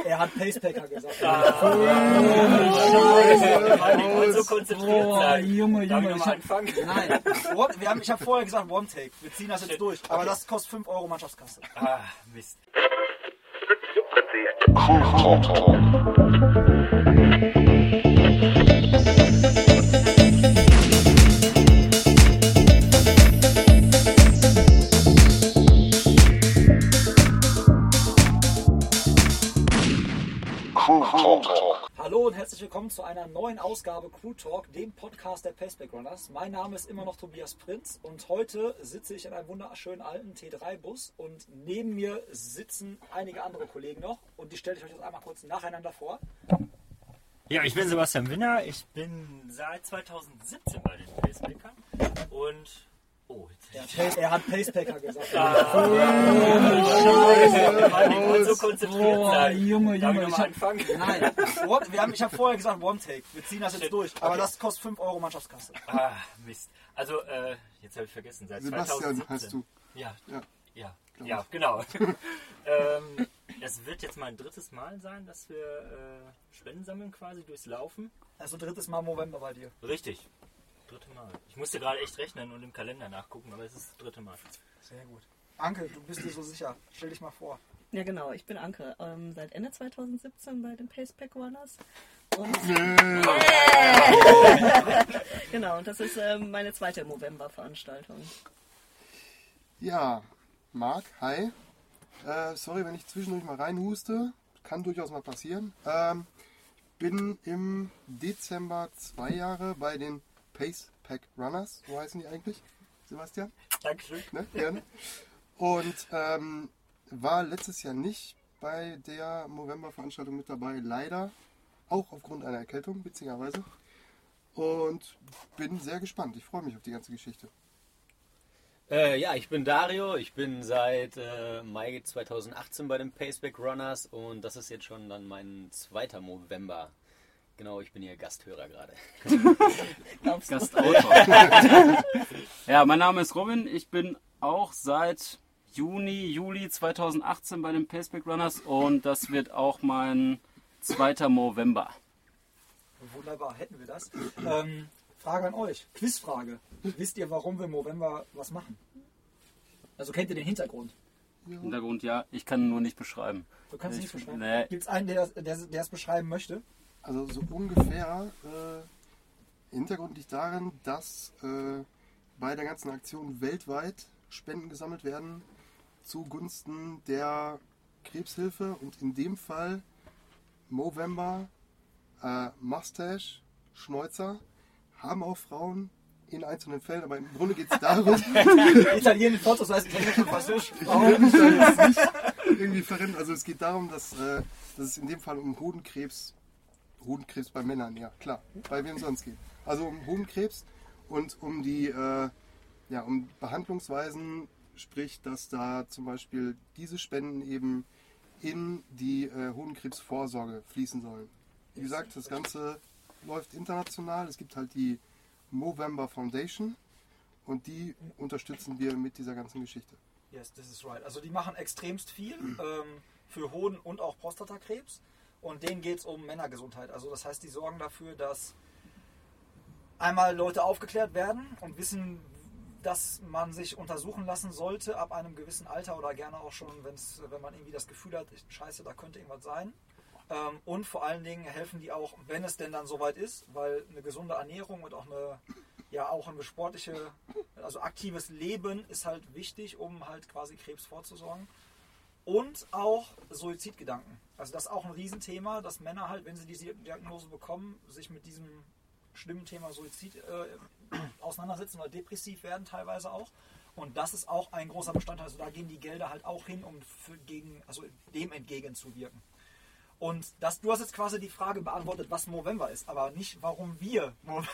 Er hat Pacepacker gesagt. So konzentriert sein. Junge, Darf ich nochmal anfangen? Nein, ich habe vorher gesagt One Take. Wir ziehen das jetzt durch. Aber das kostet 5 Euro Mannschaftskasse. Ah, Mist. Hallo und herzlich willkommen zu einer neuen Ausgabe Crew Talk, dem Podcast der Paceback Runners. Mein Name ist immer noch Tobias Prinz und heute sitze ich in einem wunderschönen alten T3-Bus und neben mir sitzen einige andere Kollegen noch und die stelle ich euch jetzt einmal kurz nacheinander vor. Ja, ich bin Sebastian Winner, ich bin seit 2017 bei den Pacemakern und... Oh, jetzt Er hat Pacepacker gesagt. So konzentriert sein. Junge, Darf ich nochmal anfangen? Nein, ich habe vorher gesagt One Take. Wir ziehen das jetzt durch. Aber das kostet 5 Euro Mannschaftskasse. Ah, Mist. Also, jetzt habe ich vergessen, seit Sebastian 2017. heißt du. Ja, genau. Es wird jetzt mein drittes Mal sein, dass wir Spenden sammeln quasi durchs Laufen. Also drittes Mal November bei dir. Richtig. Dritte Mal. Ich musste gerade echt rechnen und im Kalender nachgucken, aber es ist das dritte Mal. Sehr gut. Anke, du bist dir so sicher. Stell dich mal vor. Ja genau, ich bin Anke, seit Ende 2017 bei den Pacepack Runners. Und genau, und das ist meine zweite Movember-Veranstaltung. Ja, Marc, hi. Sorry, wenn ich zwischendurch mal reinhuste. Kann durchaus mal passieren. Bin im Dezember 2 Jahre bei den Pacepack Runners. So heißen die eigentlich, Sebastian? Dankeschön. Ne? Gerne. Und war letztes Jahr nicht bei der Movember-Veranstaltung mit dabei, leider. Auch aufgrund einer Erkältung, witzigerweise. Und bin sehr gespannt. Ich freue mich auf die ganze Geschichte. Ja, ich bin Dario. Ich bin seit Mai 2018 bei den Paceback Runners und das ist jetzt schon dann mein zweiter Movember. Genau, ich bin hier Gasthörer gerade. Gastautor. Ja, mein Name ist Robin. Ich bin auch seit Juli 2018 bei den Paceback Runners und das wird auch mein zweiter Movember. Wunderbar, hätten wir das. Frage an euch, Quizfrage. Wisst ihr, warum wir im November was machen? Also kennt ihr den Hintergrund? Hintergrund, ja. Ich kann nur nicht beschreiben. Du kannst es nicht beschreiben? Nee. Gibt es einen, der es beschreiben möchte? Also so ungefähr. Hintergrund liegt darin, dass bei der ganzen Aktion weltweit Spenden gesammelt werden zugunsten der Krebshilfe und in dem Fall Movember, Mustache, Schnäuzer haben auch Frauen in einzelnen Fällen, aber im Grunde geht es darum, Italienische Fotos heißt Italienisch, Französisch. irgendwie verrennen. Also es geht darum, dass es in dem Fall um Hodenkrebs bei Männern, ja klar, bei wem sonst geht. Also um Hodenkrebs und um die um Behandlungsweisen, sprich, dass da zum Beispiel diese Spenden eben in die Hodenkrebsvorsorge fließen sollen. Wie gesagt, das Ganze läuft international. Es gibt halt die Movember Foundation und die unterstützen wir mit dieser ganzen Geschichte. Yes, this is right. Also die machen extremst viel für Hoden- und auch Prostatakrebs und denen geht es um Männergesundheit. Also das heißt, die sorgen dafür, dass einmal Leute aufgeklärt werden und wissen, dass man sich untersuchen lassen sollte ab einem gewissen Alter oder gerne auch schon, wenn man irgendwie das Gefühl hat, scheiße, da könnte irgendwas sein. Und vor allen Dingen helfen die auch, wenn es denn dann soweit ist, weil eine gesunde Ernährung und auch eine sportliche, also aktives Leben ist halt wichtig, um halt quasi Krebs vorzusorgen. Und auch Suizidgedanken. Also das ist auch ein Riesenthema, dass Männer halt, wenn sie diese Diagnose bekommen, sich mit diesem schlimmen Thema Suizid auseinandersetzen oder depressiv werden teilweise auch. Und das ist auch ein großer Bestandteil. Also da gehen die Gelder halt auch hin, um dem entgegenzuwirken. Und du hast jetzt quasi die Frage beantwortet, was Movember ist, aber nicht, warum wir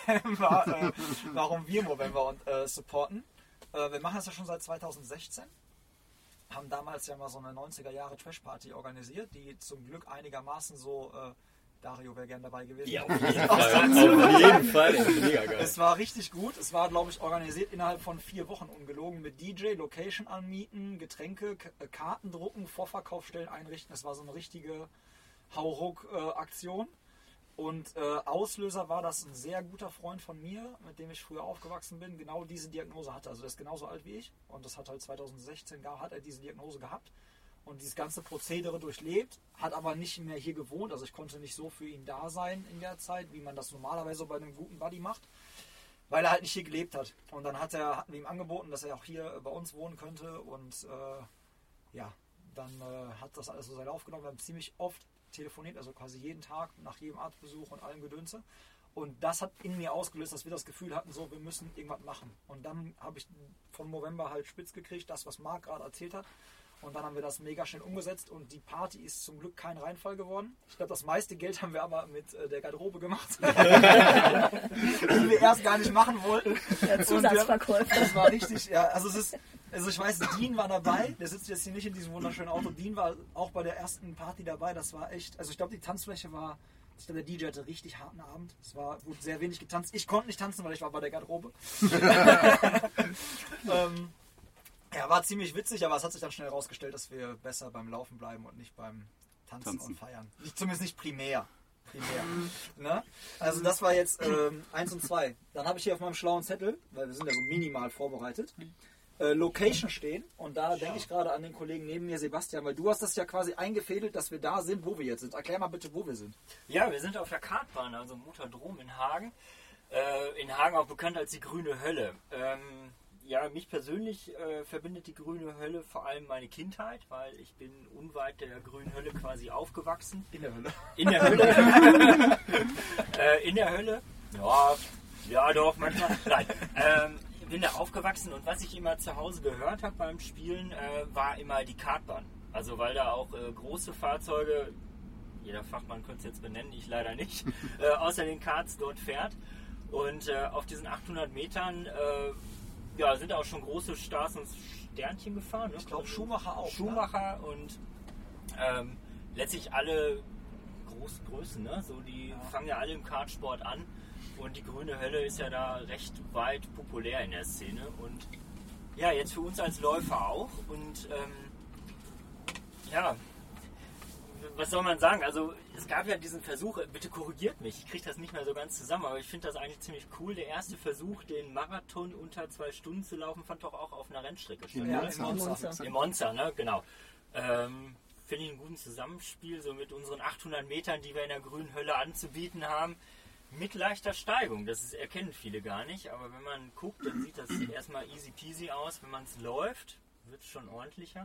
Movember supporten. Wir machen das ja schon seit 2016. Haben damals ja mal so eine 90er Jahre Trash-Party organisiert, die zum Glück einigermaßen so Dario wäre gern dabei gewesen. Ja, auf jeden Fall. Mega geil. Es war richtig gut. Es war, glaube ich, organisiert innerhalb von 4 Wochen ungelogen mit DJ, Location anmieten, Getränke, Karten drucken, Vorverkaufsstellen einrichten. Es war so eine richtige Hauruck-Aktion. Und Auslöser war, dass ein sehr guter Freund von mir, mit dem ich früher aufgewachsen bin, genau diese Diagnose hatte. Also der ist genauso alt wie ich und das hat halt 2016 hat er diese Diagnose gehabt und dieses ganze Prozedere durchlebt, hat aber nicht mehr hier gewohnt. Also ich konnte nicht so für ihn da sein in der Zeit, wie man das normalerweise bei einem guten Buddy macht, weil er halt nicht hier gelebt hat. Und dann hatten wir ihm angeboten, dass er auch hier bei uns wohnen könnte und dann hat das alles so seinen Lauf genommen. Wir haben ziemlich oft telefoniert, also quasi jeden Tag nach jedem Arztbesuch und allem Gedönse. Und das hat in mir ausgelöst, dass wir das Gefühl hatten, so, wir müssen irgendwas machen. Und dann habe ich von Movember halt spitz gekriegt, das, was Marc gerade erzählt hat. Und dann haben wir das mega schnell umgesetzt und die Party ist zum Glück kein Reinfall geworden. Ich glaube, das meiste Geld haben wir aber mit der Garderobe gemacht. Die wir erst gar nicht machen wollten. Der Zusatzverkäufer. Das war richtig, ja. Also ich weiß, Dean war dabei. Der sitzt jetzt hier nicht in diesem wunderschönen Auto. Dean war auch bei der ersten Party dabei. Das war echt, also ich glaube, die Tanzfläche war, ich glaube, der DJ hatte richtig harten Abend. Es wurde sehr wenig getanzt. Ich konnte nicht tanzen, weil ich war bei der Garderobe. Ja, war ziemlich witzig, aber es hat sich dann schnell herausgestellt, dass wir besser beim Laufen bleiben und nicht beim Tanzen. Und Feiern. Zumindest nicht primär. Ne? Also das war jetzt 1 und 2. Dann habe ich hier auf meinem schlauen Zettel, weil wir sind ja so minimal vorbereitet, Location stehen. Und da denke ich gerade an den Kollegen neben mir, Sebastian, weil du hast das ja quasi eingefädelt, dass wir da sind, wo wir jetzt sind. Erklär mal bitte, wo wir sind. Ja, wir sind auf der Kartbahn, also Motordrom in Hagen. In Hagen auch bekannt als die Grüne Hölle. Ja, mich persönlich verbindet die Grüne Hölle vor allem meine Kindheit, weil ich bin unweit der Grünen Hölle quasi aufgewachsen. In der Hölle. In der Hölle. In der Hölle. Ja doch, manchmal. Nein. Bin da aufgewachsen und was ich immer zu Hause gehört habe beim Spielen, war immer die Kartbahn. Also weil da auch große Fahrzeuge, jeder Fachmann könnte es jetzt benennen, ich leider nicht, außer den Karts dort fährt. Und auf diesen 800 Metern sind auch schon große Stars und Sternchen gefahren. Ne? Ich glaube Schumacher auch. Schumacher, ne? Und letztlich alle Großgrößen, ne? So, die fangen ja alle im Kartsport an. Und die Grüne Hölle ist ja da recht weit populär in der Szene. Und ja, jetzt für uns als Läufer auch. Und was soll man sagen? Also es gab ja diesen Versuch, bitte korrigiert mich, ich kriege das nicht mehr so ganz zusammen, aber ich finde das eigentlich ziemlich cool. Der erste Versuch, den Marathon unter 2 Stunden zu laufen, fand doch auch auf einer Rennstrecke statt. Ja, Im Monza, ne? Genau. Finde ich einen guten Zusammenspiel, so mit unseren 800 Metern, die wir in der Grünen Hölle anzubieten haben, mit leichter Steigung. Das erkennen viele gar nicht, aber wenn man guckt, dann sieht das erstmal easy peasy aus. Wenn man es läuft, wird es schon ordentlicher.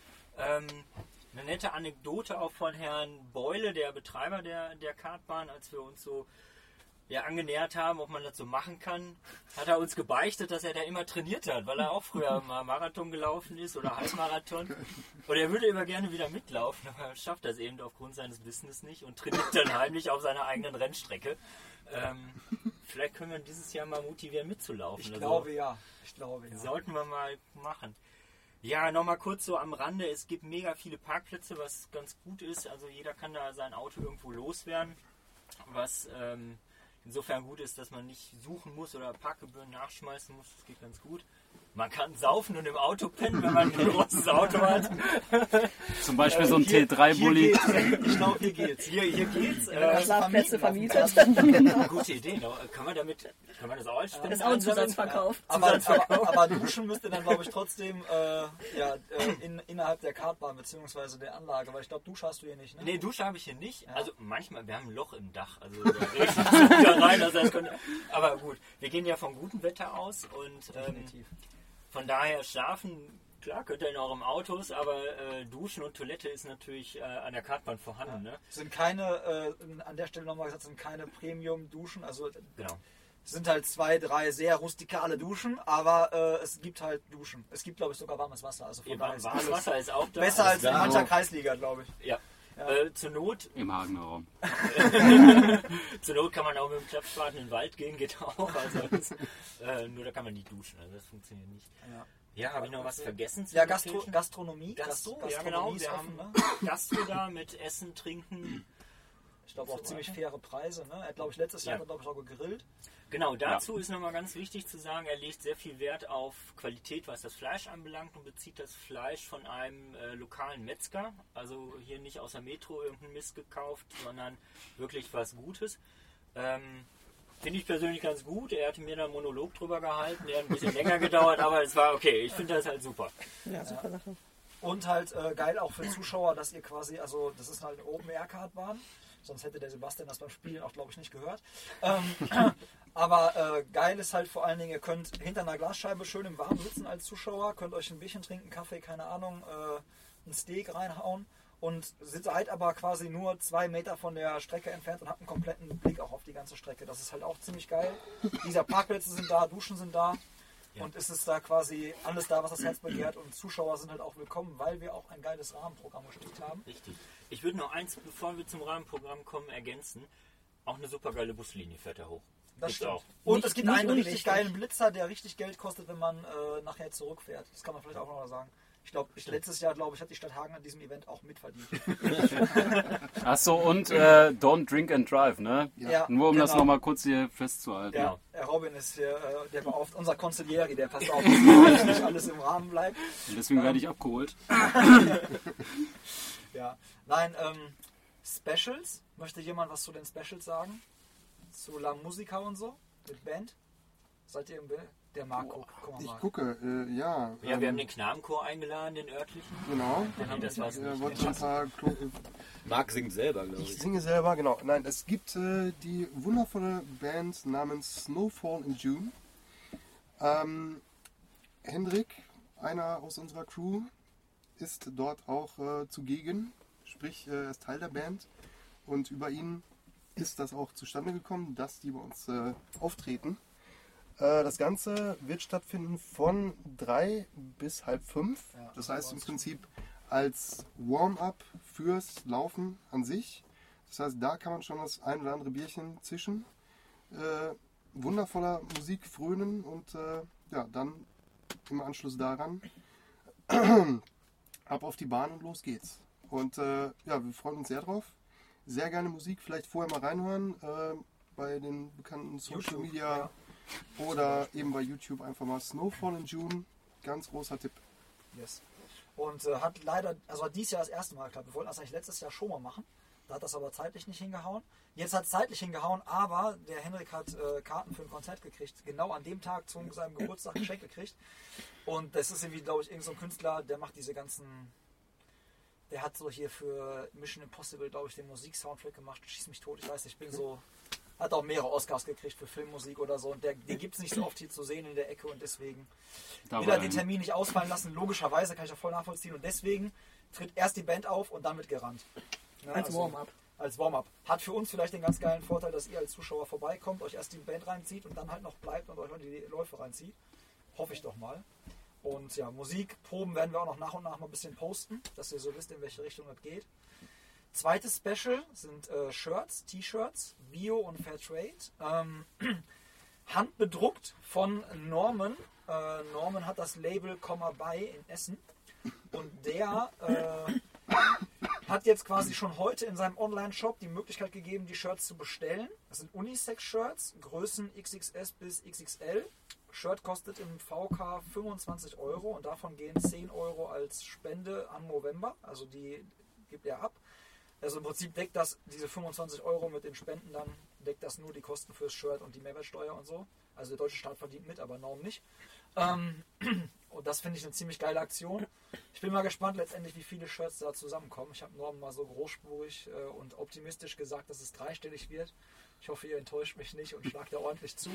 Eine nette Anekdote auch von Herrn Beule, der Betreiber der Kartbahn, als wir uns so angenähert haben, ob man das so machen kann, hat er uns gebeichtet, dass er da immer trainiert hat, weil er auch früher mal Marathon gelaufen ist oder Halbmarathon. Und er würde immer gerne wieder mitlaufen, aber er schafft das eben aufgrund seines Business nicht und trainiert dann heimlich auf seiner eigenen Rennstrecke. Vielleicht können wir ihn dieses Jahr mal motivieren mitzulaufen. Ich glaube ja. Sollten wir mal machen. Ja, nochmal kurz so am Rande, es gibt mega viele Parkplätze, was ganz gut ist. Also jeder kann da sein Auto irgendwo loswerden, was insofern gut ist, dass man nicht suchen muss oder Parkgebühren nachschmeißen muss. Das geht ganz gut. Man kann saufen und im Auto pennen, wenn man ein großes Auto hat. Zum Beispiel so ein T3-Bulli. Ich glaube, hier geht's. Hier geht's. Schlafplätze vermietet. Gute Idee. Ne? Kann man das auch als Spenden Das ist auch ein Zusatzverkauf. Aber duschen müsste dann, glaube ich, trotzdem innerhalb der Kartbahn bzw. der Anlage. Weil ich glaube, Dusche hast du hier nicht, ne? Nee, Dusche habe ich hier nicht. Ja. Also manchmal, wir haben ein Loch im Dach. Also da regnet es rein. Aber gut, wir gehen ja vom guten Wetter aus und Definitiv. Von daher schlafen, klar, könnt ihr in eurem Autos, aber Duschen und Toilette ist natürlich an der Kartbahn vorhanden. Ja. Ne? Sind keine, an der Stelle nochmal gesagt, sind keine Premium-Duschen. Also genau. Es sind halt 2, 3 sehr rustikale Duschen, aber es gibt halt Duschen. Es gibt, glaube ich, sogar warmes Wasser. Also von daher warmes Wasser ist auch da. Besser als in mancher Kreisliga, glaube ich. Ja. Zur Not. Im Hagener Raum. Zur Not kann man auch mit dem Klappspaten in den Wald gehen, geht auch. Also nur da kann man nicht duschen, also das funktioniert nicht. Ja, habe ich noch was vergessen? Ja, Gastronomie. Ja, genau. Wir haben Gastro da mit Essen, Trinken. Ich glaube auch ziemlich faire Preise. Ne? Er hat, glaube ich, letztes Jahr auch gegrillt. Genau, dazu ist nochmal ganz wichtig zu sagen, er legt sehr viel Wert auf Qualität, was das Fleisch anbelangt und bezieht das Fleisch von einem lokalen Metzger. Also hier nicht aus der Metro irgendein Mist gekauft, sondern wirklich was Gutes. Finde ich persönlich ganz gut. Er hatte mir da einen Monolog drüber gehalten, der hat ein bisschen länger gedauert, aber es war okay. Ich finde das halt super. Ja, super Sache. Und halt geil auch für Zuschauer, dass ihr quasi, also das ist halt eine Open-Air-Kartbahn, sonst hätte der Sebastian das beim Spielen auch, glaube ich, nicht gehört. Aber geil ist halt vor allen Dingen, ihr könnt hinter einer Glasscheibe schön im Warmen sitzen als Zuschauer, könnt euch ein Bierchen trinken, Kaffee, keine Ahnung, ein Steak reinhauen und seid aber quasi nur 2 Meter von der Strecke entfernt und habt einen kompletten Blick auch auf die ganze Strecke. Das ist halt auch ziemlich geil. Dieser Parkplätze sind da, Duschen sind da. Ja. Und es ist da quasi alles da, was das Herz begehrt, und Zuschauer sind halt auch willkommen, weil wir auch ein geiles Rahmenprogramm gespielt haben. Richtig. Ich würde noch eins, bevor wir zum Rahmenprogramm kommen, ergänzen. Auch eine super geile Buslinie fährt da hoch. Das stimmt. Auch. Und es gibt einen richtig geilen Blitzer, der richtig Geld kostet, wenn man nachher zurückfährt. Das kann man vielleicht auch noch mal sagen. Ich glaube, letztes Jahr, hat die Stadt Hagen an diesem Event auch mitverdient. Achso, und Don't Drink and Drive, ne? Ja, nur um das nochmal kurz hier festzuhalten. Ja, der Robin ist hier, der war oft unser Consigliere, der passt auf, dass nicht alles im Rahmen bleibt. Und deswegen werde ich abgeholt. Ja, nein, Specials. Möchte jemand was zu den Specials sagen? Zu La Musica und so? Mit Band? Seid ihr im Bild? Der Marco, guck mal. Ich gucke, ja. Ja, wir haben den Knabenchor eingeladen, den örtlichen. Genau. Das war's nicht. Wollte ein paar Marc singt selber, glaube ich. Ich singe selber, genau. Nein, es gibt die wundervolle Band namens Snowfall in June. Hendrik, einer aus unserer Crew, ist dort auch zugegen. Sprich, er ist Teil der Band. Und über ihn ist das auch zustande gekommen, dass die bei uns auftreten. Das Ganze wird stattfinden von 3 bis halb 5. Ja, das heißt im Prinzip als Warm-up fürs Laufen an sich. Das heißt, da kann man schon das ein oder andere Bierchen zischen. Wundervoller Musik frönen und ja, dann im Anschluss daran ab auf die Bahn und los geht's. Und ja, wir freuen uns sehr drauf. Sehr geile Musik, vielleicht vorher mal reinhören bei den bekannten Social Media. Ja. Oder eben bei YouTube einfach mal Snowfall in June. Ganz großer Tipp. Yes. Und hat leider, also hat dieses Jahr das erste Mal geklappt. Wir wollten das eigentlich letztes Jahr schon mal machen. Da hat das aber zeitlich nicht hingehauen. Jetzt hat es zeitlich hingehauen, aber der Henrik hat Karten für ein Konzert gekriegt. Genau an dem Tag zu seinem Geburtstag geschenkt gekriegt. Und das ist irgendwie, glaube ich, irgend so ein Künstler, der macht diese ganzen... Der hat so hier für Mission Impossible, glaube ich, den Musiksoundtrack gemacht. Schieß mich tot, ich weiß nicht, ich bin so... Hat auch mehrere Oscars gekriegt für Filmmusik oder so. Und den gibt es nicht so oft hier zu sehen in der Ecke. Und deswegen will er den Termin nicht ausfallen lassen. Logischerweise kann ich das voll nachvollziehen. Und deswegen tritt erst die Band auf und dann wird gerannt. Ne? Als Warm-up. Als Warm-up. Hat für uns vielleicht den ganz geilen Vorteil, dass ihr als Zuschauer vorbeikommt, euch erst die Band reinzieht und dann halt noch bleibt und euch die Läufe reinzieht. Hoffe ich doch mal. Und ja, Musikproben werden wir auch noch nach und nach mal ein bisschen posten, dass ihr so wisst, in welche Richtung das geht. Zweites Special sind Shirts, T-Shirts, Bio und Fairtrade. Handbedruckt von Norman. Norman hat das Label Komma bei in Essen. Und der hat jetzt quasi schon heute in seinem Online-Shop die Möglichkeit gegeben, die Shirts zu bestellen. Das sind Unisex-Shirts, Größen XXS bis XXL. Shirt kostet im VK 25 € und davon gehen 10 € als Spende an Movember. Also die gibt er ab. Also im Prinzip deckt das, diese 25 € mit den Spenden dann, deckt das nur die Kosten fürs Shirt und die Mehrwertsteuer und so. Also der deutsche Staat verdient mit, aber Norm nicht. Und das finde ich eine ziemlich geile Aktion. Ich bin mal gespannt letztendlich, wie viele Shirts da zusammenkommen. Ich habe Norm mal so großspurig und optimistisch gesagt, dass es 3-stellig wird. Ich hoffe, ihr enttäuscht mich nicht und schlagt da ordentlich zu.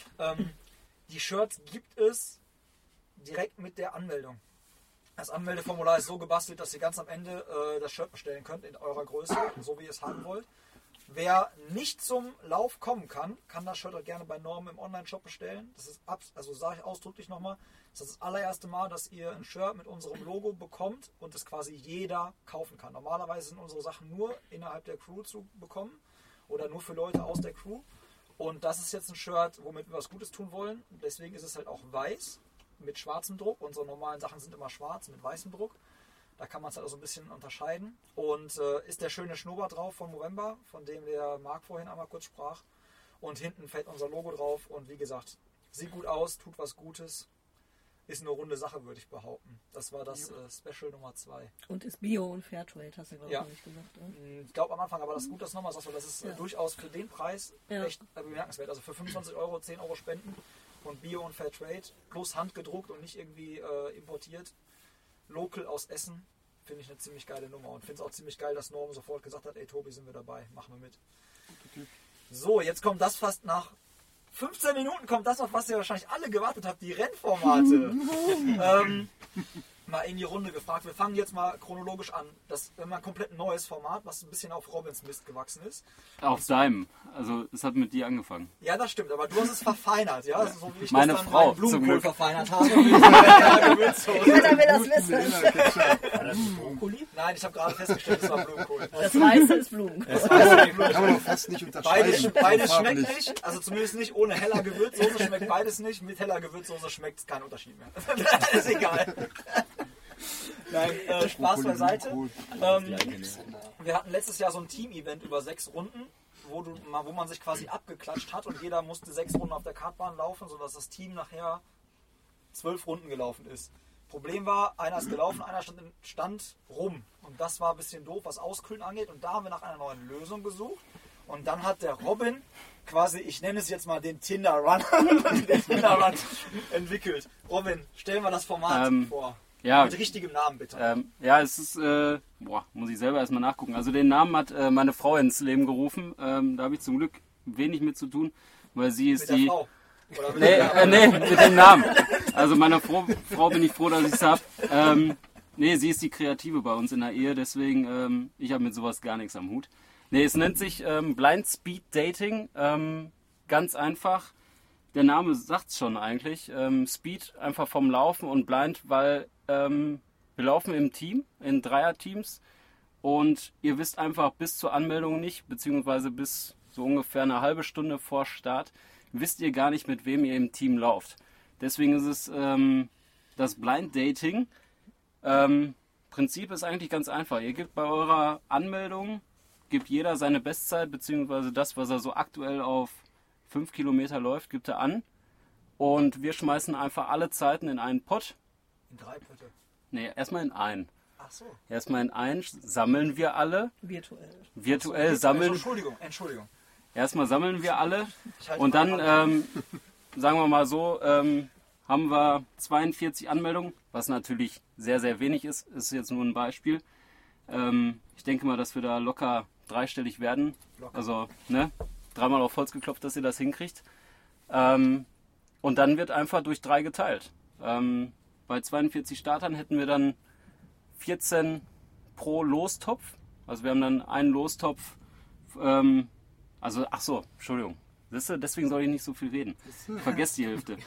Die Shirts gibt es direkt mit der Anmeldung. Das Anmeldeformular ist so gebastelt, dass ihr ganz am Ende das Shirt bestellen könnt in eurer Größe, so wie ihr es haben wollt. Wer nicht zum Lauf kommen kann, kann das Shirt auch gerne bei Norm im Online-Shop bestellen. Das ist, also sage ich ausdrücklich nochmal, das ist das allererste Mal, dass ihr ein Shirt mit unserem Logo bekommt und es quasi jeder kaufen kann. Normalerweise sind unsere Sachen nur innerhalb der Crew zu bekommen oder nur für Leute aus der Crew. Und das ist jetzt ein Shirt, womit wir was Gutes tun wollen. Deswegen ist es halt auch weiß mit schwarzem Druck. Unsere normalen Sachen sind immer schwarz mit weißem Druck. Da kann man es halt auch so ein bisschen unterscheiden. Und ist der schöne Schnurrbart drauf von Movember, von dem der Marc vorhin einmal kurz sprach. Und hinten fällt unser Logo drauf. Und wie gesagt, sieht gut aus, tut was Gutes. Ist eine runde Sache, würde ich behaupten. Das war das Special Nummer 2. Und ist Bio und Fairtrade, hast du, glaube ich, Ja. noch nicht gesagt. Oder? Ich glaube am Anfang, aber das ist gut, dass du nochmal sagst, weil das ist durchaus für den Preis echt bemerkenswert. Also für 25 Euro 10 Euro spenden und Bio und Fairtrade plus handgedruckt und nicht irgendwie importiert. Local aus Essen, finde ich eine ziemlich geile Nummer. Und finde es auch ziemlich geil, dass Norm sofort gesagt hat, ey Tobi, sind wir dabei, machen wir mit. So, jetzt kommt das fast nach 15 Minuten kommt das, auf was ihr wahrscheinlich alle gewartet habt, die Rennformate. Mal in die Runde gefragt. Wir fangen jetzt mal chronologisch an. Das ist immer ein komplett neues Format, was ein bisschen auf Robins Mist gewachsen ist. Auf seinem. Also es hat mit dir angefangen. Ja, das stimmt, aber du hast es verfeinert, ja? Also, so wie ich Meine das dann Frau, meinen Blumenkohl zum Glück. verfeinert habe. Ja, Gewürzsoße. Jeder will das wissen. War das ein Brokkoli? Nein, ich habe gerade festgestellt, es war Blumenkohl. Das Weiße ist Blumen. Kann man doch fast nicht unterscheiden. Beides Farblich. schmeckt nicht, also zumindest nicht ohne heller Gewürzsoße schmeckt beides nicht. Mit heller Gewürzsoße schmeckt es kein Unterschied mehr. Ist egal. Nein, Spaß beiseite. Wir hatten letztes Jahr so ein Team-Event über 6 Runden, wo man sich quasi abgeklatscht hat und jeder musste 6 Runden auf der Kartbahn laufen, sodass das Team nachher 12 Runden gelaufen ist. Problem war, einer ist gelaufen, einer stand rum. Und das war ein bisschen doof, was Auskühlen angeht. Und da haben wir nach einer neuen Lösung gesucht. Und dann hat der Robin quasi, ich nenne es jetzt mal den Tinder Run, entwickelt. Robin, stellen wir das Format vor. Ja, Mit richtigem Namen bitte. ja, es ist, muss ich selber erstmal nachgucken. Also den Namen hat meine Frau ins Leben gerufen. Da habe ich zum Glück wenig mit zu tun, weil sie ist mit der die... Frau. Oder mit Nee, mit dem Namen. Also meiner Frau bin ich froh, dass ich es habe. Nee, sie ist die Kreative bei uns in der Ehe, deswegen ich habe mit sowas gar nichts am Hut. Nee, es nennt sich Blind Speed Dating. Ganz einfach. Der Name sagt's schon eigentlich. Speed einfach vom Laufen und Blind, weil wir laufen im Team, in Dreierteams. Und ihr wisst einfach bis zur Anmeldung nicht, beziehungsweise bis so ungefähr eine halbe Stunde vor Start, wisst ihr gar nicht, mit wem ihr im Team lauft. Deswegen ist es das Blind Dating. Prinzip ist eigentlich ganz einfach. Ihr gebt bei eurer Anmeldung, gibt jeder seine Bestzeit, beziehungsweise das, was er so aktuell auf 5 Kilometer läuft, gibt er an. Und wir schmeißen einfach alle Zeiten in einen Pott. In 3 Pötte. Nee, erstmal in einen. Ach so. Erstmal in einen sammeln wir alle. Virtuell sammeln. Entschuldigung. Erstmal sammeln wir alle. Ich halte Und mal dann, an. sagen wir mal so, haben wir 42 Anmeldungen, was natürlich sehr, sehr wenig ist jetzt nur ein Beispiel. Ich denke mal, dass wir da locker dreistellig werden. Locker. Also, ne, 3-mal auf Holz geklopft, dass ihr das hinkriegt. Und dann wird einfach durch 3 geteilt. Bei 42 Startern hätten wir dann 14 pro Lostopf. Also wir haben dann einen Lostopf. Entschuldigung. Siehst du, deswegen soll ich nicht so viel reden. Vergesst die Hälfte.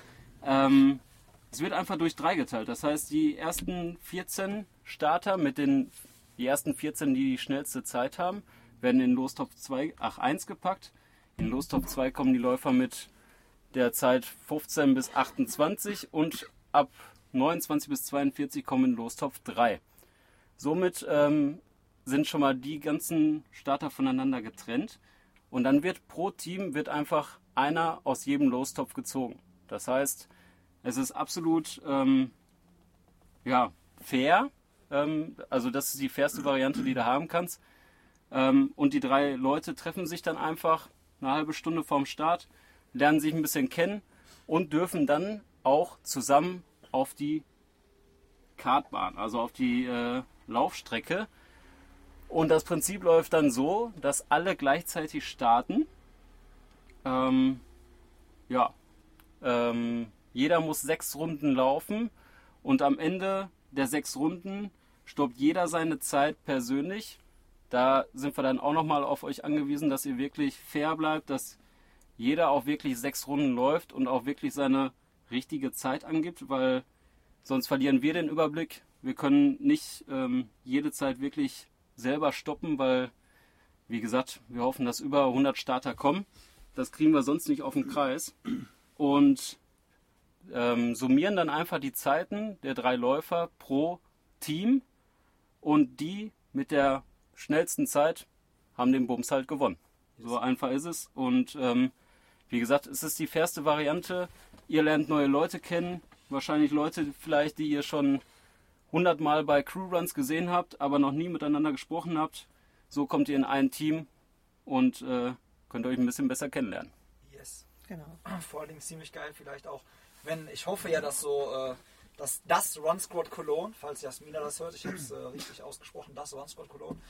Es wird einfach durch 3 geteilt. Das heißt, die ersten 14 Starter die ersten 14, die die schnellste Zeit haben, werden in Lostopf 1 gepackt. In Lostopf 2 kommen die Läufer mit der Zeit 15 bis 28 und ab 29 bis 42 kommen in Lostopf 3. Somit sind schon mal die ganzen Starter voneinander getrennt. Und dann wird pro Team einfach einer aus jedem Lostopf gezogen. Das heißt, es ist absolut fair. Also das ist die fairste Variante, die du haben kannst. Und die 3 Leute treffen sich dann einfach eine halbe Stunde vorm Start, lernen sich ein bisschen kennen und dürfen dann auch zusammen auf die Kartbahn, also auf die Laufstrecke. Und das Prinzip läuft dann so, dass alle gleichzeitig starten. Jeder muss 6 Runden laufen und am Ende der 6 Runden stoppt jeder seine Zeit persönlich. Da sind wir dann auch nochmal auf euch angewiesen, dass ihr wirklich fair bleibt, dass jeder auch wirklich 6 Runden läuft und auch wirklich seine richtige Zeit angibt, weil sonst verlieren wir den Überblick. Wir können nicht jede Zeit wirklich selber stoppen, weil, wie gesagt, wir hoffen, dass über 100 Starter kommen. Das kriegen wir sonst nicht auf den Kreis. Und summieren dann einfach die Zeiten der 3 Läufer pro Team und die mit der schnellsten Zeit haben den Bums halt gewonnen. So einfach ist es und wie gesagt, es ist die fairste Variante. Ihr lernt neue Leute kennen, wahrscheinlich Leute vielleicht, die ihr schon 100 Mal bei Crewruns gesehen habt, aber noch nie miteinander gesprochen habt. So kommt ihr in ein Team und könnt euch ein bisschen besser kennenlernen. Yes. Genau. Vor allen Dingen ziemlich geil vielleicht auch, wenn, ich hoffe ja, dass so, dass das Run Squad Cologne, falls Jasmina das hört, ich habe es richtig ausgesprochen, das Run Squad Cologne,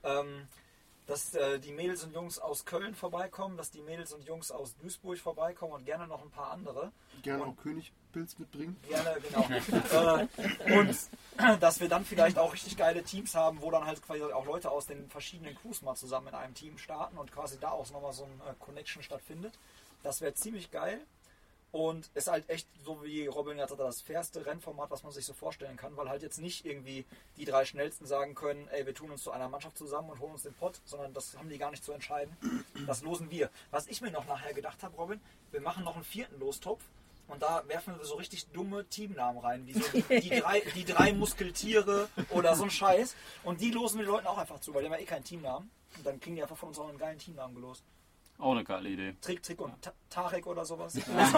dass die Mädels und Jungs aus Köln vorbeikommen, dass die Mädels und Jungs aus Duisburg vorbeikommen und gerne noch ein paar andere. Gerne auch Königpilz mitbringen. Gerne, genau. Und dass wir dann vielleicht auch richtig geile Teams haben, wo dann halt quasi auch Leute aus den verschiedenen Crews mal zusammen in einem Team starten und quasi da auch nochmal so ein Connection stattfindet. Das wäre ziemlich geil. Und ist halt echt, so wie Robin gesagt hat, das fairste Rennformat, was man sich so vorstellen kann, weil halt jetzt nicht irgendwie die 3 Schnellsten sagen können, ey, wir tun uns zu einer Mannschaft zusammen und holen uns den Pott, sondern das haben die gar nicht zu entscheiden. Das losen wir. Was ich mir noch nachher gedacht habe, Robin, wir machen noch einen 4. Lostopf und da werfen wir so richtig dumme Teamnamen rein, wie so die drei Muskeltiere oder so ein Scheiß. Und die losen wir den Leuten auch einfach zu, weil die haben ja eh keinen Teamnamen. Und dann kriegen die einfach von uns auch einen geilen Teamnamen gelost. Auch eine geile Idee. Trick und Tarek oder sowas.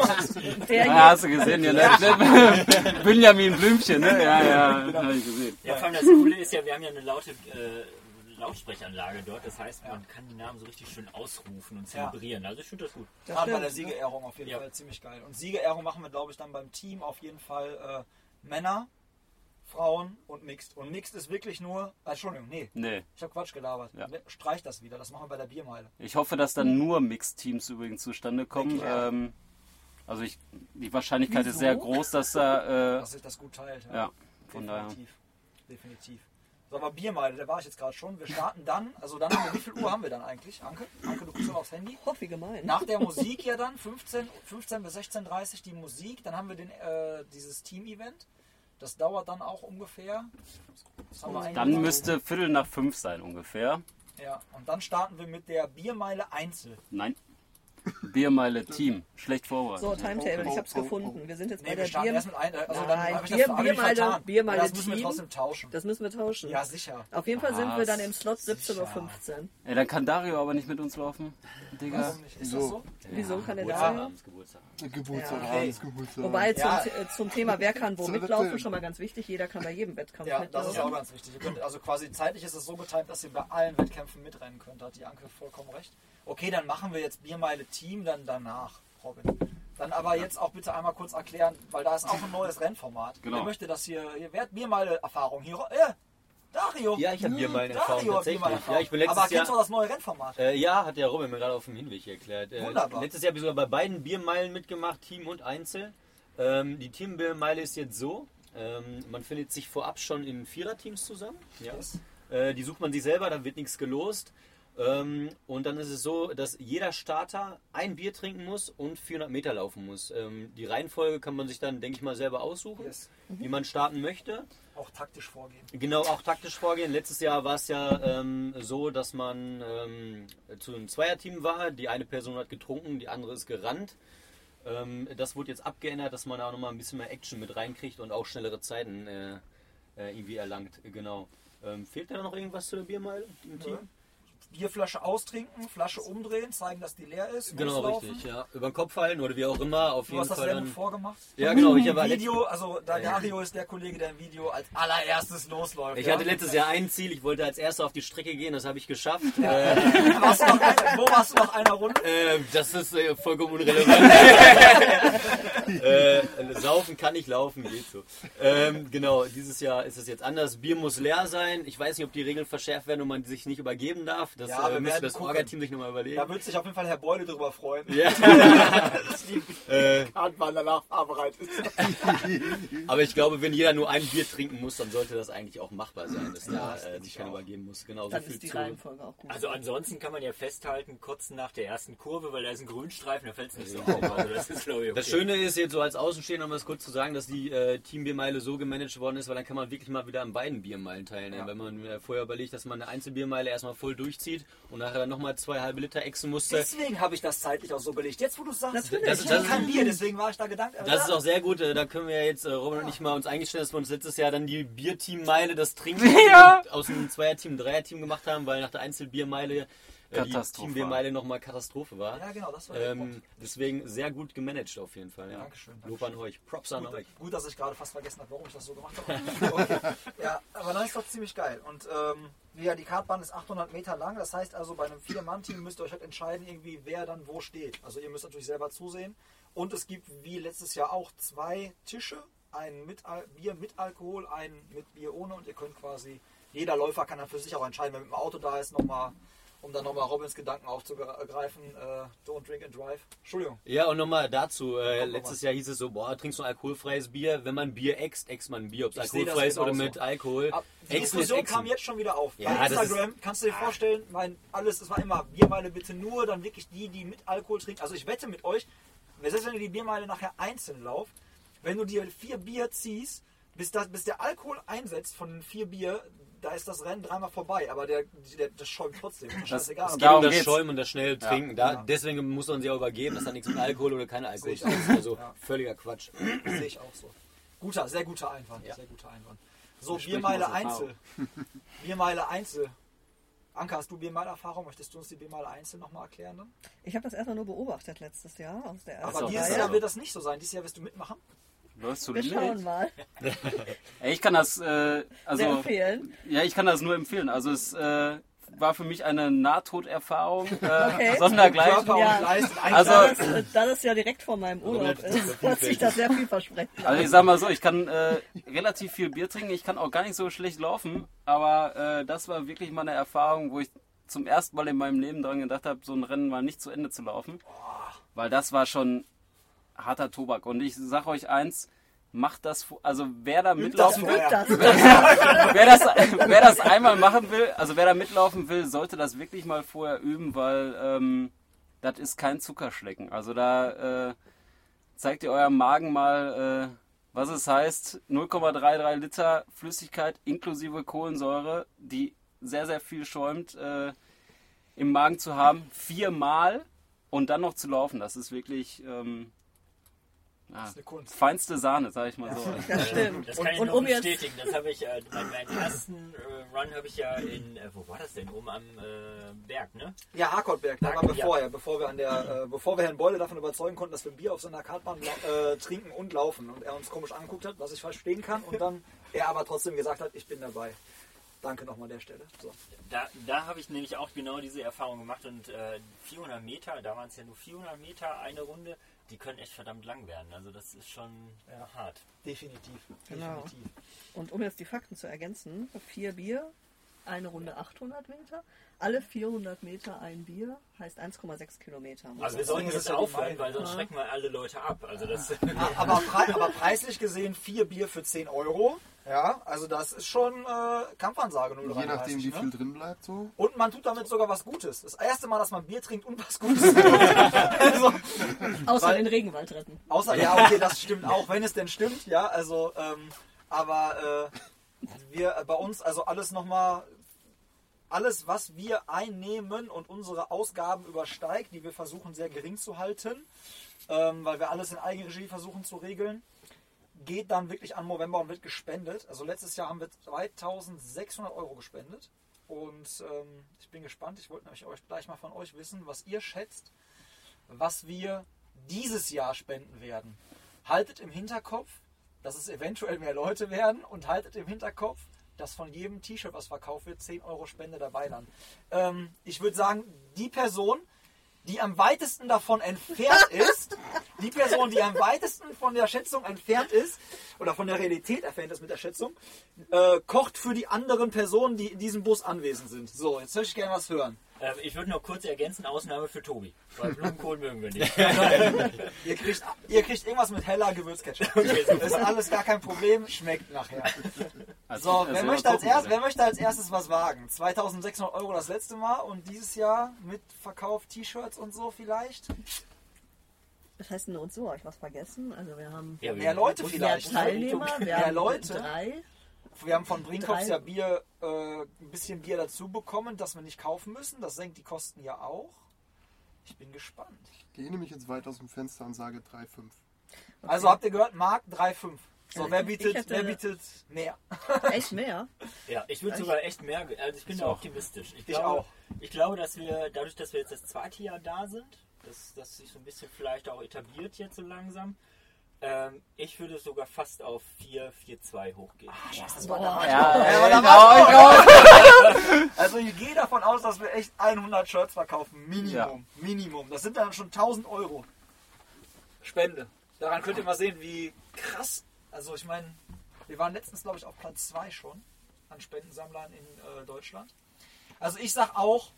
Ja, hast du gesehen, ja. Benjamin Blümchen, ne? Ja, habe ich gesehen. Ja, vor allem das Coole ist ja, wir haben ja eine laute Lautsprecheranlage dort. Das heißt, man kann die Namen so richtig schön ausrufen und zelebrieren. Also ich finde das gut. Gerade bei der Siegerehrung auf jeden Fall ziemlich geil. Und Siegerehrung machen wir, glaube ich, dann beim Team auf jeden Fall Männer, Frauen und Mixed. Und Mixed ist wirklich nur... Entschuldigung, nee. Ich habe Quatsch gelabert. Ja. Streich das wieder, das machen wir bei der Biermeile. Ich hoffe, dass dann nur Mixed-Teams übrigens zustande kommen. Also die Wahrscheinlichkeit ist sehr groß, dass dass sich das gut teilt. Ja, von Definitiv. So, aber Biermeile, da war ich jetzt gerade schon. Wir starten dann, also dann haben wir, wie viel Uhr haben wir dann eigentlich? Anke, du guckst noch aufs Handy. Oh, wie gemein. Nach der Musik ja dann, 15 bis 16:30 Uhr die Musik. Dann haben wir dieses Team-Event. Das dauert dann auch ungefähr. Dann müsste 4:45 sein ungefähr. Ja, und dann starten wir mit der Biermeile Einzel. Nein. Biermeile Team. Schlecht vorbereitet. So, Timetable, ich hab's gefunden. Wir sind jetzt bei der Biermeile. Biermeile das müssen wir trotzdem tauschen. Das müssen wir tauschen. Ja, sicher. Auf jeden Fall sind wir dann im Slot 17:15 Uhr. Ey, dann kann Dario aber nicht mit uns laufen. Digga. Warum nicht? Ist das so? Wieso kann der Dario? Geburtstag. Wobei zum Thema, wer kann wo mitlaufen, schon mal ganz wichtig. Jeder kann bei jedem Wettkampf mitlaufen. Ja, das ist auch ganz wichtig. Also quasi zeitlich ist es so getimt, dass ihr bei allen Wettkämpfen mitrennen könnt. Da hat die Anke vollkommen recht. Okay, dann machen wir jetzt Biermeile Team dann danach, Robin. Dann aber jetzt auch bitte einmal kurz erklären, weil da ist auch ein neues Rennformat. Genau. Wer möchte das hier? Wer hat Biermeile-Erfahrung hier? Dario! Ja, ich habe Biermeile-Erfahrung tatsächlich. Ja, ich bin aber kennst du das neue Rennformat? Ja, hat der Robin mir gerade auf dem Hinweg erklärt. Wunderbar. Letztes Jahr habe ich sogar bei beiden Biermeilen mitgemacht, Team und Einzel. Die Teambiermeile ist jetzt so, man findet sich vorab schon in 4er-Teams zusammen. Ja. Yes. Die sucht man sich selber, da wird nichts gelost. Und dann ist es so, dass jeder Starter ein Bier trinken muss und 400 Meter laufen muss. Die Reihenfolge kann man sich dann, denke ich mal, selber aussuchen, wie man starten möchte. Auch taktisch vorgehen. Genau, auch taktisch vorgehen. Letztes Jahr war es ja so, dass man zu einem Zweierteam war. Die eine Person hat getrunken, die andere ist gerannt. Das wurde jetzt abgeändert, dass man da nochmal ein bisschen mehr Action mit reinkriegt und auch schnellere Zeiten irgendwie erlangt. Genau. Fehlt da noch irgendwas zu der Biermeile im Team? Bierflasche austrinken, Flasche umdrehen, zeigen, dass die leer ist. Genau, loslaufen. richtig, ja. Über den Kopf halten oder wie auch immer. Auf jeden Du hast das Fall Rennen dann vorgemacht. Ja, genau. Ich habe Video, also Dario ist der Kollege, der im Video als allererstes losläuft. Ich hatte letztes Jahr ein Ziel, ich wollte als Erster auf die Strecke gehen, das habe ich geschafft. Wo warst du nach einer Runde? Das ist vollkommen unrelevant. Saufen kann ich laufen, geht so. Genau, dieses Jahr ist es jetzt anders. Bier muss leer sein. Ich weiß nicht, ob die Regeln verschärft werden und man sich nicht übergeben darf. Das müsste das Orga-Team sich nochmal überlegen. Da würde sich auf jeden Fall Herr Beule drüber freuen. Ja. Kartenbahn danach vorbereitet. Aber ich glaube, wenn jeder nur ein Bier trinken muss, dann sollte das eigentlich auch machbar sein, dass da sich keiner übergeben muss. Genau, dann so viel ist die zu. Reihenfolge auch gut. Also ansonsten kann man ja festhalten, kurz nach der ersten Kurve, weil da ist ein Grünstreifen, da fällt es nicht so auf. Also das ist, glaube ich, okay. Das Schöne ist jetzt so als Außenstehender, um das kurz zu sagen, dass die Teambiermeile so gemanagt worden ist, weil dann kann man wirklich mal wieder an beiden Biermeilen teilnehmen. Ja. Wenn man vorher überlegt, dass man eine Einzelbiermeile erstmal voll durchzieht rauszieht und nachher dann nochmal 2 halbe Liter exen musste. Deswegen habe ich das zeitlich auch so gelegt. Jetzt, wo du sagst, Natürlich. ich trinke kein Bier, deswegen war ich da gedanklich. Das ist auch sehr gut, da können wir jetzt, Robin und ich mal uns eingestellt, dass wir uns letztes Jahr dann die Bierteammeile, das Trinken aus einem Zweierteam, Dreierteam gemacht haben, weil nach der Einzelbiermeile die Teambiermeile nochmal Katastrophe war. Ja, genau, das war der Punkt. Deswegen sehr gut gemanagt auf jeden Fall. Ja. Dankeschön. Lob an euch, Props an euch. Gut, dass ich gerade fast vergessen habe, warum ich das so gemacht habe. Okay. Ja, aber dann ist doch ziemlich geil. Und die Kartbahn ist 800 Meter lang, das heißt also bei einem 4-Mann-Team müsst ihr euch halt entscheiden, irgendwie wer dann wo steht. Also ihr müsst natürlich selber zusehen. Und es gibt wie letztes Jahr auch 2 Tische, einen mit Bier mit Alkohol, einen mit Bier ohne und ihr könnt quasi, jeder Läufer kann dann für sich auch entscheiden, wer mit dem Auto da ist, nochmal, um dann nochmal Robins Gedanken aufzugreifen, don't drink and drive. Entschuldigung. Ja, und nochmal dazu, letztes Jahr hieß es so, trinkst du ein alkoholfreies Bier? Wenn man Bier äxt man Bier, ob es alkoholfrei ist oder mit Alkohol. Die Diskussion kam jetzt schon wieder auf. Ja, bei Instagram, kannst du dir vorstellen, es war immer Biermeile bitte nur, dann wirklich die mit Alkohol trinken. Also ich wette mit euch, selbst wenn ihr die Biermeile nachher einzeln lauft, wenn du dir 4 Bier ziehst, bis der Alkohol einsetzt von den 4 Bier, da ist das Rennen dreimal vorbei, aber das schäumt trotzdem. Das ist egal. Es geht um das Schäumen und das schnell Trinken. Ja, deswegen muss man sich auch übergeben, dass da nichts mit Alkohol oder keine Alkohol ist. Also völliger Quatsch. Sehe ich auch so. Sehr guter Einwand. Ja. Sehr guter Einwand. So, Biermeile Einzel. Biermeile Einzel. Anka, hast du Biermeile-Erfahrung? Möchtest du uns die Biermeile Einzel nochmal erklären dann? Ich habe das erstmal nur beobachtet letztes Jahr aus der ersten Aber dieses Jahr wird das nicht so sein. Dieses Jahr wirst du mitmachen? Läufst du Wir schauen mal. Ich kann das Sehr empfehlen. Ja, ich kann das nur empfehlen. Also es war für mich eine Nahtoderfahrung, Okay. sondergleichen. Körper Ja. und Geist in Also- Da das ja direkt vor meinem Urlaub ist, hört sich das sehr vielversprechend Also an. ich sag mal so, ich kann relativ viel Bier trinken, ich kann auch gar nicht so schlecht laufen, aber das war wirklich mal eine Erfahrung, wo ich zum ersten Mal in meinem Leben daran gedacht habe, so ein Rennen mal nicht zu Ende zu laufen, weil das war schon harter Tobak. Und ich sag euch eins, macht das, also wer da mitlaufen will, wer das einmal machen will, also wer da mitlaufen will, sollte das wirklich mal vorher üben, weil das ist kein Zuckerschlecken. Also da zeigt ihr eurem Magen mal, was es heißt, 0,33 Liter Flüssigkeit inklusive Kohlensäure, die sehr, sehr viel schäumt, im Magen zu haben, 4-mal und dann noch zu laufen. Das ist wirklich Das ist eine Kunst. feinste Sahne, sag ich mal so. Das stimmt. Das kann ich Und nur um jetzt bestätigen. Das habe ich, meinen ersten Run habe ich ja in, wo war das denn? Oben am Berg, ne? Ja, Harcourtberg, da waren wir vorher, bevor wir Herrn Beule davon überzeugen konnten, dass wir Bier auf so einer Kartbahn trinken und laufen. Und er uns komisch angeguckt hat, was ich verstehen kann. Und dann er aber trotzdem gesagt hat, ich bin dabei. Danke nochmal an der Stelle. So. Da habe ich nämlich auch genau diese Erfahrung gemacht und 400 Meter, da waren es ja nur 400 Meter eine Runde, die können echt verdammt lang werden. Also das ist schon hart. Definitiv. Genau. Und um jetzt die Fakten zu ergänzen, 4 Bier, eine Runde 800 Meter, alle 400 Meter ein Bier, heißt 1,6 Kilometer. Also wir sollten jetzt aufhören, weil sonst schrecken wir alle Leute ab. Also das aber preislich gesehen 4 Bier für 10 Euro. Ja, also das ist schon Kampfansage 0,33. Je nachdem, wie ne? viel drin bleibt so. Und man tut damit sogar was Gutes. Das erste Mal, dass man Bier trinkt und was Gutes tut. Also, Außer den Regenwald retten. außer, ja, okay, das stimmt auch, wenn es denn stimmt. Ja, also, aber wir bei uns, also alles nochmal, alles, was wir einnehmen und unsere Ausgaben übersteigt, die wir versuchen sehr gering zu halten, weil wir alles in Eigenregie versuchen zu regeln, geht dann wirklich an Movember und wird gespendet. Also letztes Jahr haben wir 2.600 Euro gespendet. Und ich bin gespannt. Ich wollte nämlich gleich mal von euch wissen, was ihr schätzt, was wir dieses Jahr spenden werden. Haltet im Hinterkopf, dass es eventuell mehr Leute werden. Und haltet im Hinterkopf, dass von jedem T-Shirt, was verkauft wird, 10 Euro Spende dabei dann. Ich würde sagen, die Person, die am weitesten davon entfernt ist, die Person, die am weitesten von der Schätzung entfernt ist, oder von der Realität entfernt ist mit der Schätzung, kocht für die anderen Personen, die in diesem Bus anwesend sind. So, jetzt möchte ich gerne was hören. ich würde noch kurz ergänzen, Ausnahme für Tobi. Weil Blumenkohl mögen wir nicht. Ihr kriegt irgendwas mit heller Gewürzketchup. Das ist alles gar kein Problem, schmeckt nachher. So, wer möchte als erstes was wagen? 2.600 Euro das letzte Mal und dieses Jahr mit Verkauf T-Shirts und so vielleicht? Das heißt nur und so, habe ich was vergessen? Also wir haben Ja, Mehr Leute mehr vielleicht. Teilnehmer, wir Mehr haben Leute. 3. Wir haben von Brinkhoffs 3. ja Bier, ein bisschen Bier dazu bekommen, das wir nicht kaufen müssen. Das senkt die Kosten ja auch. Ich bin gespannt. Ich lehne mich jetzt weit aus dem Fenster und sage 3,5. Also habt ihr gehört, Marc 3,5. So, Ja, wer ich bietet hätte- mehr? Echt mehr? Ja, ich würde sogar echt mehr. Also ich bin da optimistisch. auch. Ich glaube, dass wir, dadurch, dass wir jetzt das zweite Jahr da sind, dass sich so ein bisschen vielleicht auch etabliert jetzt so langsam, ich würde sogar fast auf 4,2 hochgehen. Das war der Ja, Also ich gehe davon aus, dass wir echt 100 Shirts verkaufen. Minimum. Das sind dann schon 1.000 Euro. Spende. Daran könnt ihr mal sehen, wie krass. Also ich meine, wir waren letztens, glaube ich, auf Platz 2 schon an Spendensammlern in Deutschland. Also ich sag auch,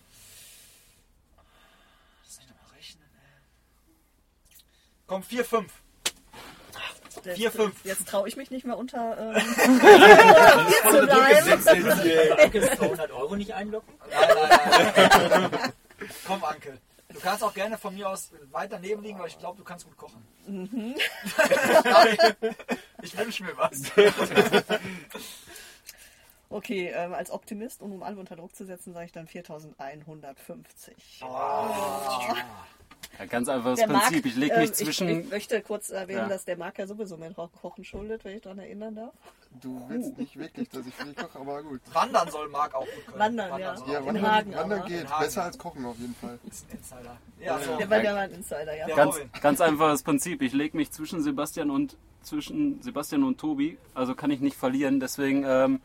lass mich nochmal rechnen. Komm, 4,5. 4,5. Jetzt traue ich mich nicht mehr unter 4 zu bleiben. Danke, 200 Euro nicht einloggen? Nein. Komm, Anke. Du kannst auch gerne von mir aus weiter neben liegen, weil ich glaube, du kannst gut kochen. Ich wünsche mir was. Okay, als Optimist und um alle unter Druck zu setzen, sage ich dann 4.150. Ja, ganz einfaches Der Marc, Prinzip. Ich lege mich zwischen. Ich möchte kurz erwähnen, Ja. dass der Marc ja sowieso mehr Kochen schuldet, wenn ich daran erinnern darf. Du willst nicht wirklich, dass ich für dich koche, aber gut. Wandern soll Marc auch gut können. Wandern, ja. soll Ja, auch in gut Hagen Wandern aber. geht. In Hagen. Besser als kochen auf jeden Fall. können. Ist ein Insider. Ja, so. Der war ein Insider, ja. Ja. Ganz einfaches Prinzip. Ich lege mich zwischen Sebastian und Tobi. Also kann ich nicht verlieren. Deswegen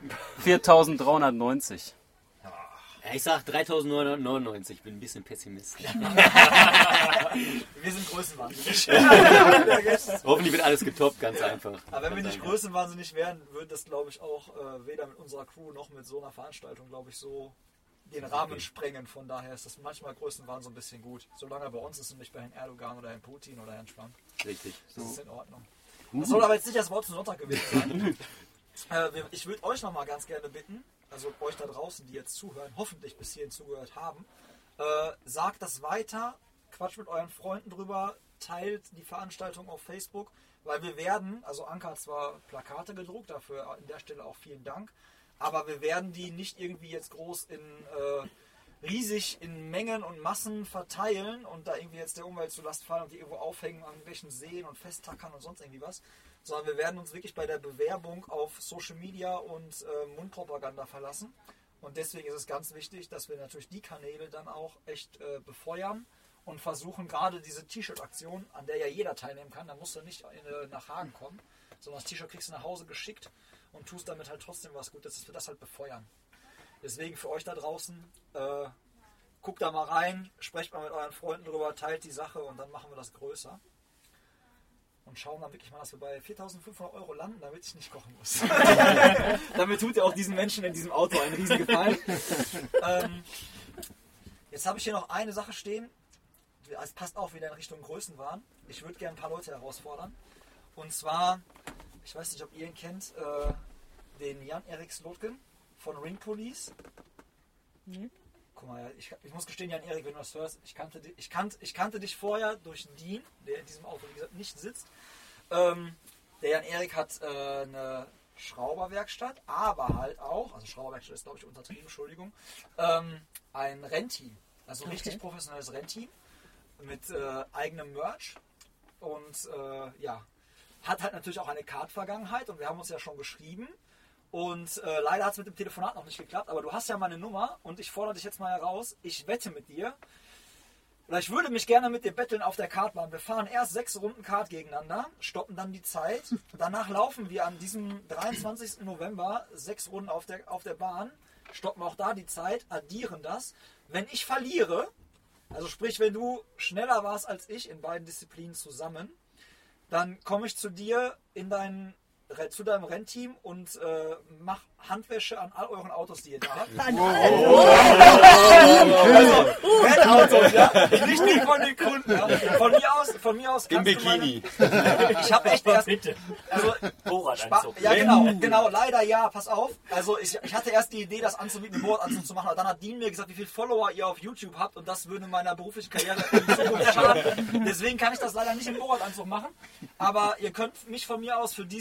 4.390. Ja, ich sag 3.999, bin ein bisschen pessimistisch. Wir sind größenwahnsinnig. Hoffentlich wird alles getoppt, ganz einfach. Aber wenn wir nicht größenwahnsinnig wären, würde das, glaube ich, auch weder mit unserer Crew noch mit so einer Veranstaltung, glaube ich, so den Rahmen sprengen. Von daher ist das manchmal Größenwahn so ein bisschen gut. Solange er bei uns ist und nicht bei Herrn Erdogan oder Herrn Putin oder Herrn Trump. Richtig. Das ist in Ordnung. Das soll aber jetzt nicht das Wort zum Sonntag gewesen sein. Ich würde euch noch mal ganz gerne bitten, also euch da draußen, die jetzt zuhören, hoffentlich bis hierhin zugehört haben, sagt das weiter, quatscht mit euren Freunden drüber, teilt die Veranstaltung auf Facebook, weil wir werden, also Anke hat zwar Plakate gedruckt, dafür an der Stelle auch vielen Dank, aber wir werden die nicht irgendwie jetzt groß riesig in Mengen und Massen verteilen und da irgendwie jetzt der Umwelt zu Last fallen und die irgendwo aufhängen an irgendwelchen Seen und festtackern und sonst irgendwie was, sondern wir werden uns wirklich bei der Bewerbung auf Social Media und Mundpropaganda verlassen. Und deswegen ist es ganz wichtig, dass wir natürlich die Kanäle dann auch echt befeuern und versuchen, gerade diese T-Shirt-Aktion, an der ja jeder teilnehmen kann, da musst du nicht nach Hagen kommen, sondern das T-Shirt kriegst du nach Hause geschickt und tust damit halt trotzdem was Gutes, dass wir das halt befeuern. Deswegen für euch da draußen, guckt da mal rein, sprecht mal mit euren Freunden drüber, teilt die Sache und dann machen wir das größer. Und schauen dann wirklich mal, dass wir bei 4.500 Euro landen, damit ich nicht kochen muss. Damit tut ihr auch diesen Menschen in diesem Auto einen riesen Gefallen. Jetzt habe ich hier noch eine Sache stehen. Es passt auch wieder in Richtung Größenwahn. Ich würde gerne ein paar Leute herausfordern. Und zwar, ich weiß nicht, ob ihr ihn kennt, den Jan-Erik Slotkin von Ring Police. Guck mal, ich muss gestehen, Jan-Erik, wenn du das hörst, ich kannte dich vorher durch Dean, der in diesem Auto, wie gesagt, nicht sitzt. Der Jan-Erik hat eine Schrauberwerkstatt, aber halt auch, also Schrauberwerkstatt ist, glaube ich, untertrieben, Entschuldigung, ein Rennteam. Also richtig professionelles Rennteam mit eigenem Merch und hat halt natürlich auch eine Kart-Vergangenheit und wir haben uns ja schon geschrieben. Und leider hat es mit dem Telefonat noch nicht geklappt, aber du hast ja meine Nummer und ich fordere dich jetzt mal heraus. Ich wette mit dir, oder ich würde mich gerne mit dir betteln auf der Kartbahn. Wir fahren erst 6 Runden Kart gegeneinander, stoppen dann die Zeit. Danach laufen wir an diesem 23. November 6 Runden auf der Bahn, stoppen auch da die Zeit, addieren das. Wenn ich verliere, also sprich, wenn du schneller warst als ich in beiden Disziplinen zusammen, dann komme ich zu dir zu deinem Rennteam und mach Handwäsche an all euren Autos, die ihr da habt. Also, Rennautos, ja. Nicht die von den Kunden. Ja. Von mir aus. Im Bikini. Ich habe echt erst. Bitte. Also, Vorratanzug. ja, genau, leider ja, pass auf. Also ich hatte erst die Idee, das anzubieten, einen Vorratanzug zu machen, aber dann hat Dean mir gesagt, wie viele Follower ihr auf YouTube habt und das würde meiner beruflichen Karriere in Zukunft schaden. Deswegen kann ich das leider nicht im Vorratanzug machen, aber ihr könnt mich von mir aus für diesen Tag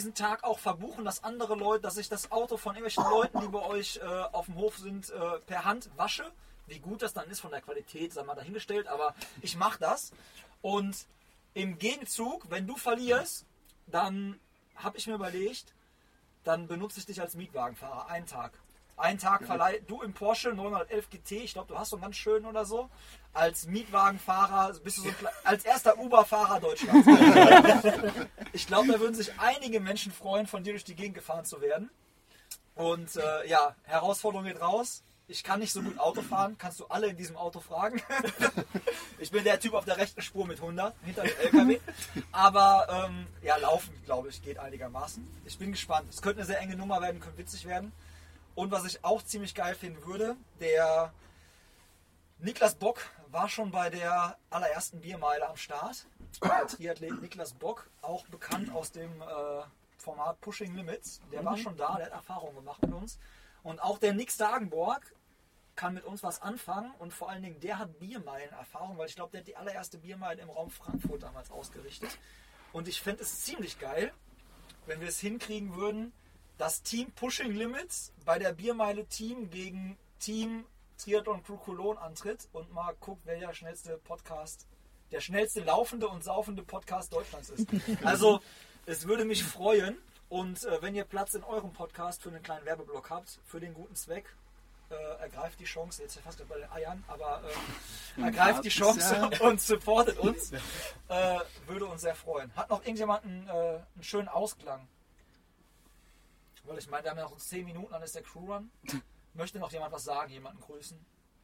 mag auch verbuchen, dass andere Leute, dass ich das Auto von irgendwelchen Leuten, die bei euch auf dem Hof sind, per Hand wasche. Wie gut das dann ist von der Qualität, sei mal dahingestellt, aber ich mache das. Und im Gegenzug, wenn du verlierst, dann habe ich mir überlegt, dann benutze ich dich als Mietwagenfahrer, einen Tag. Einen Tag verleih du im Porsche 911 GT, ich glaube, du hast so einen ganz schönen oder so, als Mietwagenfahrer, bist du so als erster Uber-Fahrer Deutschlands. Ich glaube, da würden sich einige Menschen freuen, von dir durch die Gegend gefahren zu werden. Und ja, Herausforderung geht raus. Ich kann nicht so gut Auto fahren, kannst du alle in diesem Auto fragen. Ich bin der Typ auf der rechten Spur mit 100 hinter dem LKW. Aber ja, laufen, glaube ich, geht einigermaßen. Ich bin gespannt. Es könnte eine sehr enge Nummer werden, könnte witzig werden. Und was ich auch ziemlich geil finden würde, der Niklas Bock war schon bei der allerersten Biermeile am Start. Der Triathlet Niklas Bock, auch bekannt aus dem Format Pushing Limits. Der war schon da, der hat Erfahrungen gemacht mit uns. Und auch der Nick Stagenborg kann mit uns was anfangen und vor allen Dingen der hat Biermeilen-Erfahrung, weil ich glaube, der hat die allererste Biermeile im Raum Frankfurt damals ausgerichtet. Und ich fände es ziemlich geil, wenn wir es hinkriegen würden, das Team Pushing Limits bei der Biermeile Team gegen Team Triathlon Crew Cologne antritt und mal guckt, wer der schnellste Podcast, der schnellste laufende und saufende Podcast Deutschlands ist. Also, es würde mich freuen. Und wenn ihr Platz in eurem Podcast für einen kleinen Werbeblock habt, für den guten Zweck, ergreift die Chance, jetzt fast bei den Eiern, aber ergreift die Chance und supportet uns. Würde uns sehr freuen. Hat noch irgendjemand einen schönen Ausklang? Weil ich meine, wir haben ja noch 10 Minuten, dann ist der Crewrun. Möchte noch jemand was sagen, jemanden grüßen?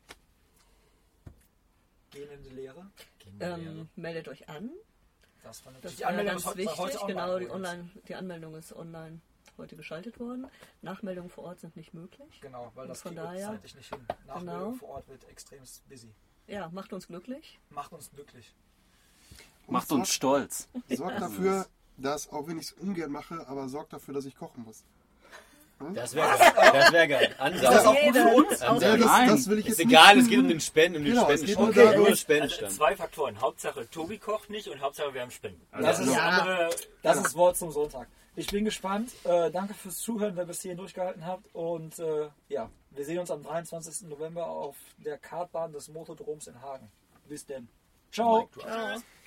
Gehen in die Lehre. Meldet euch an. Das war Das die Anmeldung ist ist ganz heute, wichtig. heute Genau, die Anmeldung ist online heute geschaltet worden. Nachmeldungen vor Ort sind nicht möglich. Genau, weil das von geht daher, zeitlich nicht hin. Nachmeldung vor Ort wird extrem busy. Ja, macht uns glücklich. Macht uns glücklich. Macht uns stolz. Sorgt dafür, dass, auch wenn ich es ungern mache, aber sorgt dafür, dass ich kochen muss. Das wäre geil. Das wäre geil. Das auch gut für uns? Das will ich Ist jetzt egal, nicht es geht um den Spenden, um den Genau, es Spendenstand. geht nur darum- Nur Spendenstand. Also 2 Faktoren. Hauptsache Tobi kocht nicht und Hauptsache wir haben Spenden. Das ist, andere, das ist Wort zum Sonntag. Ich bin gespannt. Danke fürs Zuhören, wer bis hierhin durchgehalten habt. Und ja, wir sehen uns am 23. November auf der Kartbahn des Motodroms in Hagen. Bis denn. Ciao. Ciao.